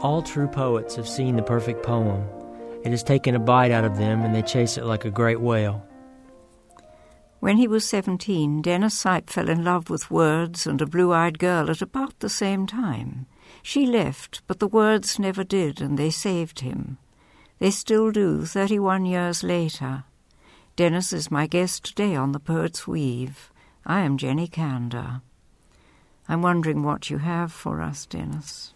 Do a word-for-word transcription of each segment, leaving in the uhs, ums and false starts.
All true poets have seen the perfect poem. It has taken a bite out of them, and they chase it like a great whale. When he was seventeen, Dennis Sipe fell in love with words and a blue-eyed girl at about the same time. She left, but the words never did, and they saved him. They still do, thirty-one years later. Dennis is my guest today on The Poet's Weave. I am Jenny Kander. I'm wondering what you have for us, Dennis.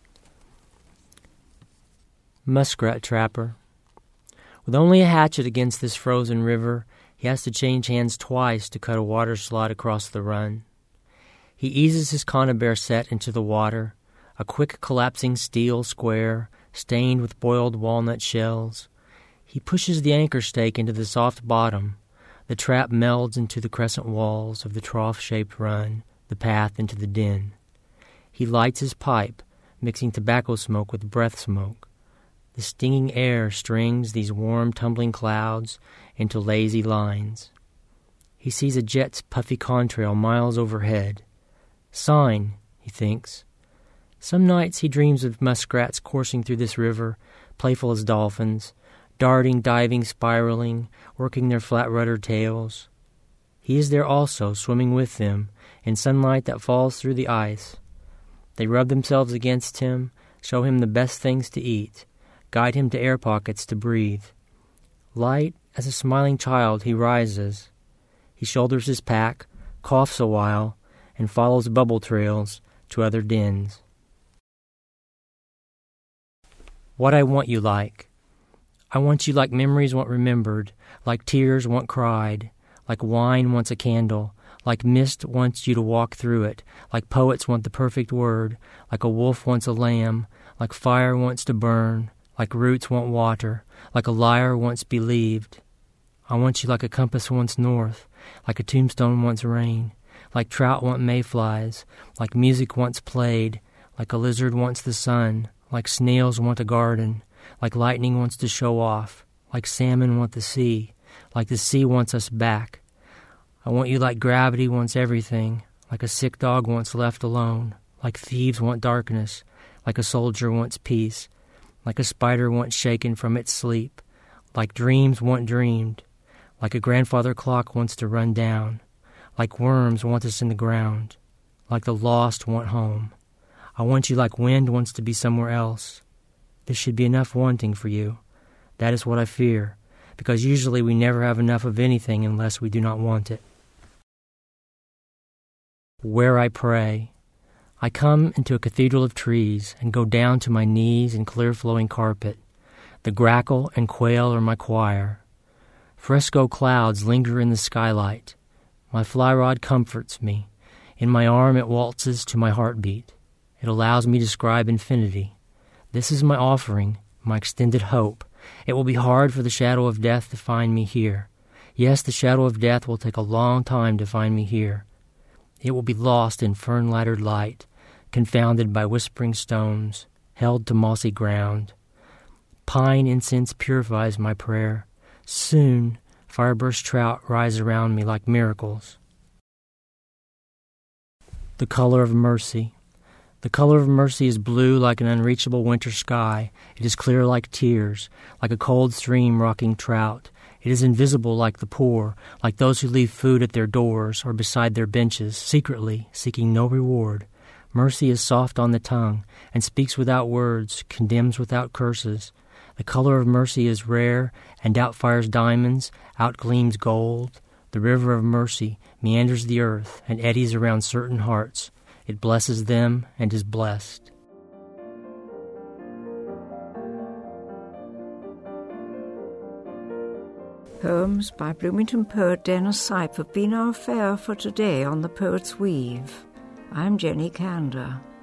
Muskrat Trapper. With only a hatchet against this frozen river, he has to change hands twice to cut a water slide across the run. He eases his conibear set into the water, a quick collapsing steel square, stained with boiled walnut shells. He pushes the anchor stake into the soft bottom. The trap melds into the crescent walls of the trough-shaped run, the path into the den. He lights his pipe, mixing tobacco smoke with breath smoke. The stinging air strings these warm, tumbling clouds into lazy lines. He sees a jet's puffy contrail miles overhead. Sign, he thinks. Some nights he dreams of muskrats coursing through this river, playful as dolphins, darting, diving, spiraling, working their flat rudder tails. He is there also, swimming with them, in sunlight that falls through the ice. They rub themselves against him, show him the best things to eat, guide him to air pockets to breathe. Light as a smiling child he rises. He shoulders his pack, coughs a while, and follows bubble trails to other dens. What I want you like. I want you like memories want remembered, like tears want cried, like wine wants a candle, like mist wants you to walk through it, like poets want the perfect word, like a wolf wants a lamb, like fire wants to burn, like roots want water, like a liar wants believed. I want you like a compass wants north, like a tombstone wants rain, like trout want mayflies, like music wants played, like a lizard wants the sun, like snails want a garden, like lightning wants to show off, like salmon want the sea, like the sea wants us back. I want you like gravity wants everything, like a sick dog wants left alone, like thieves want darkness, like a soldier wants peace, like a spider wants shaken from its sleep, like dreams want dreamed, like a grandfather clock wants to run down, like worms want us in the ground, like the lost want home. I want you like wind wants to be somewhere else. This should be enough wanting for you. That is what I fear, because usually we never have enough of anything unless we do not want it. Where I pray. I come into a cathedral of trees and go down to my knees in clear-flowing carpet. The grackle and quail are my choir. Fresco clouds linger in the skylight. My fly rod comforts me. In my arm it waltzes to my heartbeat. It allows me to describe infinity. This is my offering, my extended hope. It will be hard for the shadow of death to find me here. Yes, the shadow of death will take a long time to find me here. It will be lost in fern-laddered light, confounded by whispering stones, held to mossy ground. Pine incense purifies my prayer. Soon, fireburst trout rise around me like miracles. The color of mercy. The color of mercy is blue like an unreachable winter sky. It is clear like tears, like a cold stream rocking trout. It is invisible like the poor, like those who leave food at their doors or beside their benches, secretly, seeking no reward. Mercy is soft on the tongue and speaks without words, condemns without curses. The color of mercy is rare and outfires diamonds, outgleams gold. The river of mercy meanders the earth and eddies around certain hearts. It blesses them and is blessed. Poems by Bloomington poet Dennis Sipe have been our fare for today on The Poet's Weave. I'm Jenny Kander.